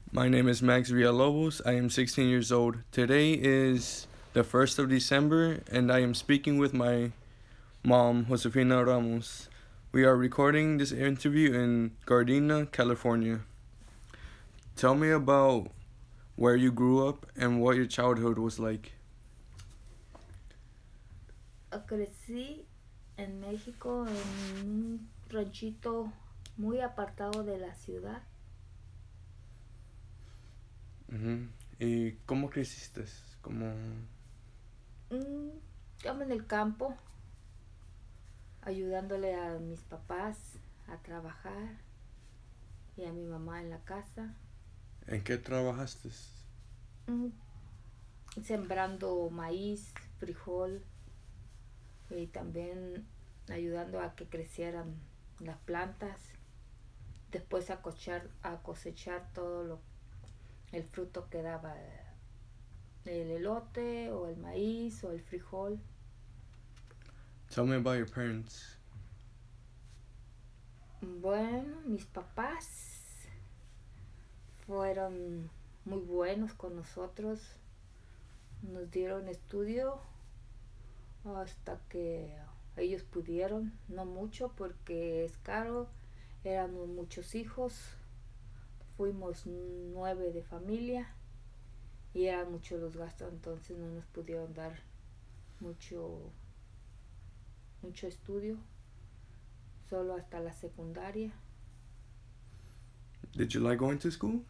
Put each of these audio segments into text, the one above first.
My name is Max Villalobos. I am 16 years old. Today is the 1st of December, and I am speaking with my mom, Josefina Ramos. We are recording this interview in Gardena, California. Tell me about where you grew up and what your childhood was like. Crecí en México en un ranchito muy apartado de la ciudad. ¿Y cómo creciste? ¿Cómo... Estaba en el campo ayudándole a mis papás a trabajar y a mi mamá en la casa, ¿En qué trabajaste? mm, sembrando maíz, frijol y también ayudando a que crecieran las plantas, después a cosechar el fruto que daba el elote o el maíz o el frijol. Tell me about your parents. Bueno, mis papás fueron muy buenos con nosotros, nos dieron estudio hasta que ellos pudieron, no mucho porque es caro, éramos muchos hijos, fuimos 9 de familia y eran muchos los gastos, entonces no nos pudieron dar mucho, mucho estudio, solo hasta la secundaria. Did you like going to school?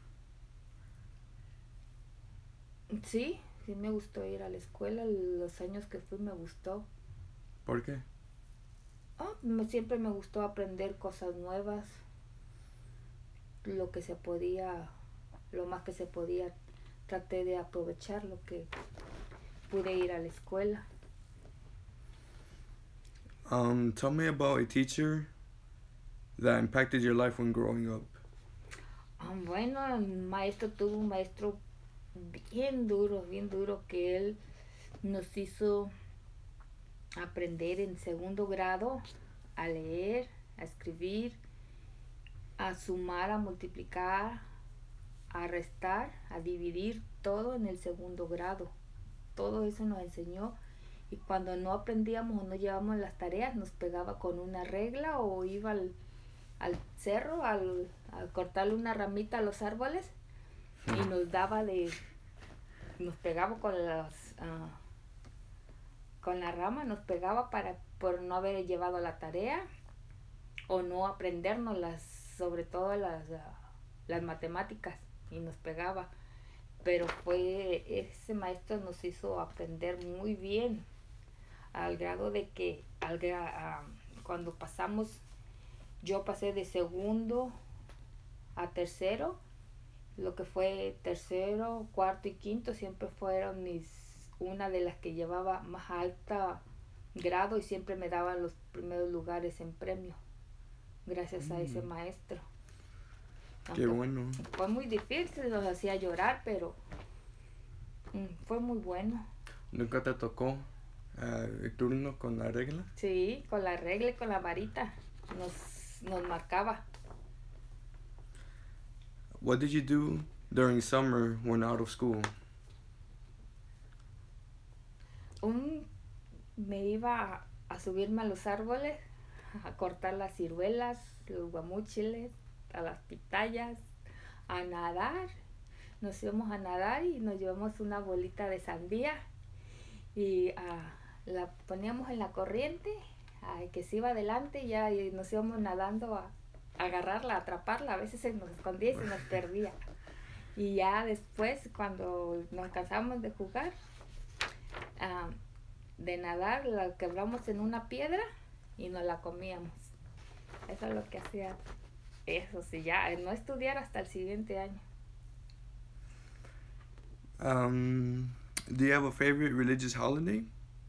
Sí, sí me gustó ir a la escuela, los años que fui me gustó. ¿Por qué? Siempre me gustó aprender cosas nuevas, lo que se podía, lo más que se podía, traté de aprovechar lo que pude ir a la escuela. Tell me about a teacher that impacted your life when growing up. Bueno, el maestro tuvo un maestro bien duro que él nos hizo aprender en segundo grado a leer, a escribir, a sumar, a multiplicar, a restar, a dividir, todo en el segundo grado. Todo eso nos enseñó y cuando no aprendíamos o no llevábamos las tareas nos pegaba con una regla o iba al cerro a cortarle una ramita a los árboles y nos pegaba con la rama, nos pegaba por no haber llevado la tarea o no aprendernos sobre todo las matemáticas, y nos pegaba. Pero ese maestro nos hizo aprender muy bien, al grado de que cuando yo pasé de segundo a tercero, lo que fue tercero, cuarto y quinto siempre fueron una de las que llevaba más alta grado y siempre me daban los primeros lugares en premio gracias a ese maestro. Qué Aunque bueno. fue muy difícil, nos hacía llorar, pero fue muy bueno. ¿Nunca te tocó el turno con la regla? Sí, con la regla y con la varita nos marcaba. What did you do during summer when out of school? Me iba a subirme a los árboles, a cortar las ciruelas, los guamúchiles, a las pitayas, a nadar. Nos íbamos a nadar y nos llevamos una bolita de sandía y la poníamos en la corriente, que se iba adelante y nos íbamos nadando a agarrarla, a atraparla. A veces se nos escondía y se nos perdía. Y ya después, cuando nos cansamos de jugar, de nadar, la quebramos en una piedra y nos la comíamos. Eso es lo que hacía. Eso sí, ya no estudiar hasta el siguiente año. Do you have a favorite religious holiday?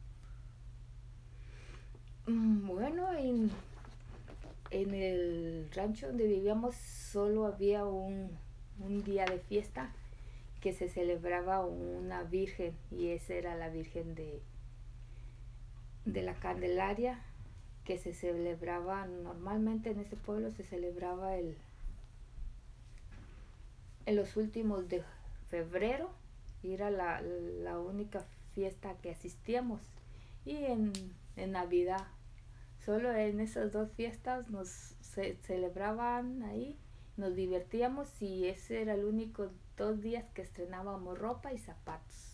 Bueno, en el rancho donde vivíamos solo había un día de fiesta que se celebraba una virgen, y esa era la virgen de la Candelaria, que se celebraba normalmente en ese pueblo, se celebraba el en los últimos de febrero y era la única fiesta que asistíamos. Y en Navidad, solo en esas dos fiestas nos celebraban ahí, nos divertíamos y ese era el único 2 días que estrenábamos ropa y zapatos.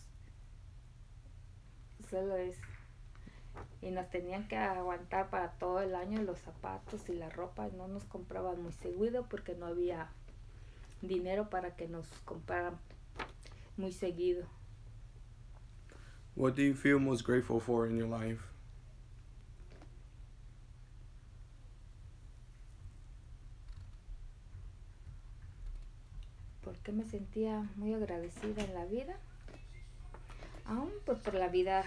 Solo eso. Y nos tenían que aguantar para todo el año los zapatos y la ropa. No nos compraban muy seguido porque no había dinero para que nos compraran muy seguido. What do you feel most grateful for in your life? ¿Por qué me sentía muy agradecida en la vida? Aún pues por la vida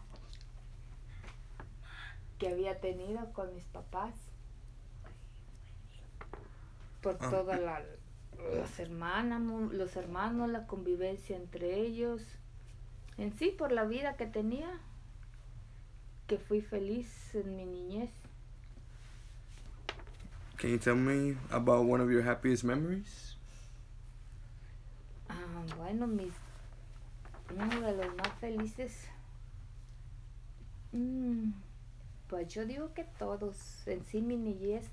que había tenido con mis papás, por todas las hermanas, los hermanos, la convivencia entre ellos, en sí por la vida que tenía, que fui feliz en mi niñez. Can you tell me about one of your happiest memories? Bueno, uno de los más felices, pues yo digo que todos, en sí mi niñez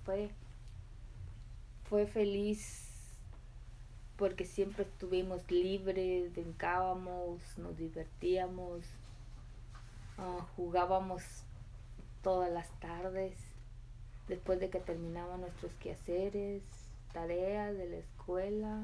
fue feliz porque siempre estuvimos libres, brincábamos, nos divertíamos, jugábamos todas las tardes, después de que terminaban nuestros quehaceres, tareas de la escuela,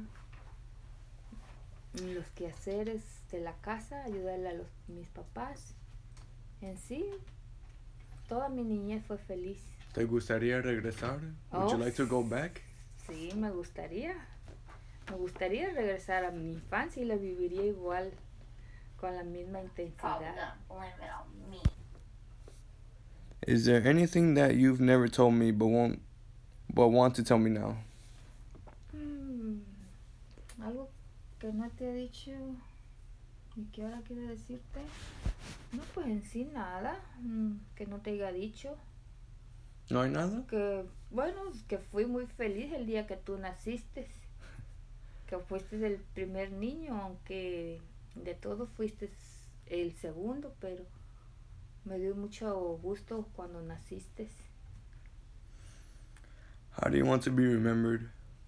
los quehaceres de la casa, ayudarle a mis papás. En sí, toda mi niñez fue feliz. ¿Te gustaría regresar? Would you like to go back? Sí, me gustaría. Me gustaría regresar a mi infancia y la viviría igual, con la misma intensidad. Is there anything that you've never told me but want to tell me now? Algo que no te he dicho y que ahora quiero decirte. No, pues en sí nada que no te haya dicho. ¿No hay nada? Que bueno, que fui muy feliz el día que tú naciste. Que fuiste el primer niño, aunque de todos fuiste el segundo, pero me dio mucho gusto cuando naciste. How do you want to be remembered?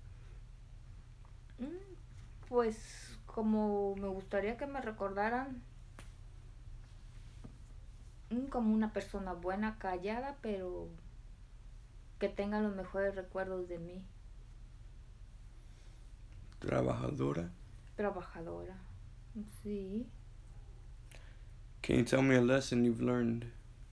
Pues como me gustaría que me recordaran como una persona buena, callada, pero que tengan los mejores recuerdos de mí. Trabajadora. Trabajadora, sí. Can you tell me a lesson you've learned?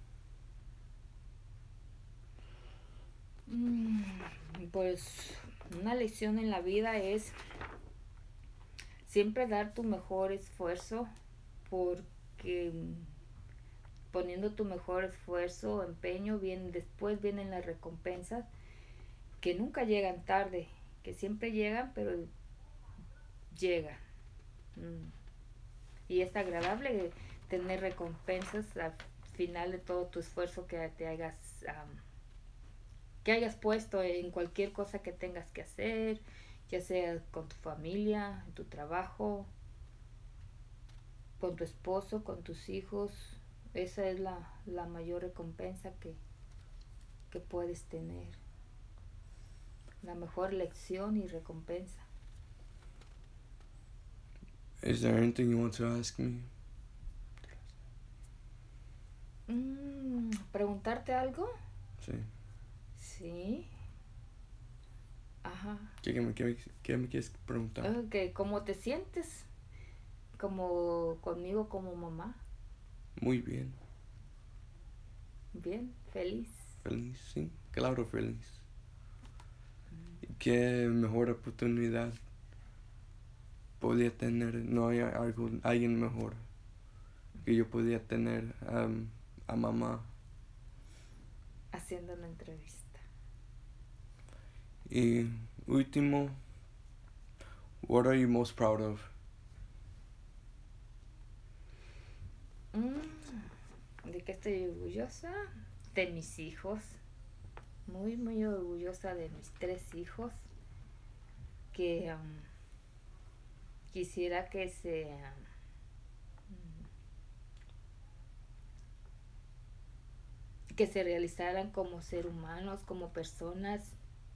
Pues una lección en la vida es siempre dar tu mejor esfuerzo, porque poniendo tu mejor esfuerzo, empeño, después vienen las recompensas que nunca llegan tarde, que siempre llegan, pero llegan. Y es agradable tener recompensas al final de todo tu esfuerzo que hayas puesto en cualquier cosa que tengas que hacer, ya sea con tu familia, en tu trabajo, con tu esposo, con tus hijos. Esa es la mayor recompensa que puedes tener. La mejor lección y recompensa. Is there anything you want to ask me? ¿Preguntarte algo? Sí. Sí. Ajá. ¿Qué me quieres preguntar? Okay. ¿Cómo te sientes? Como conmigo como mamá. Muy bien. Bien, feliz. Feliz, sí. Claro, feliz. ¿Qué mejor oportunidad podía tener? No hay alguien mejor que yo podía tener a mamá. Haciendo una entrevista. Y último, what are you most proud of? ¿De qué estoy orgullosa? De mis hijos. Muy, muy orgullosa de mis 3 hijos. Que quisiera que se realizaran como ser humanos, como personas,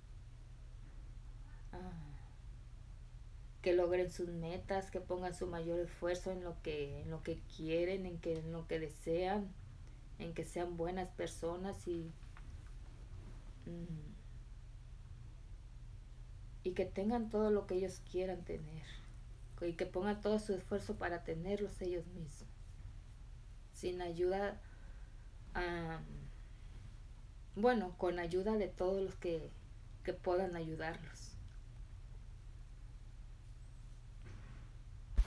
ah, que logren sus metas, que pongan su mayor esfuerzo en lo que quieren, en lo que desean, en que sean buenas personas mm, y que tengan todo lo que ellos quieran tener y que pongan todo su esfuerzo para tenerlos ellos mismos, sin ayuda, um, bueno, con ayuda de todos los que puedan ayudarlos.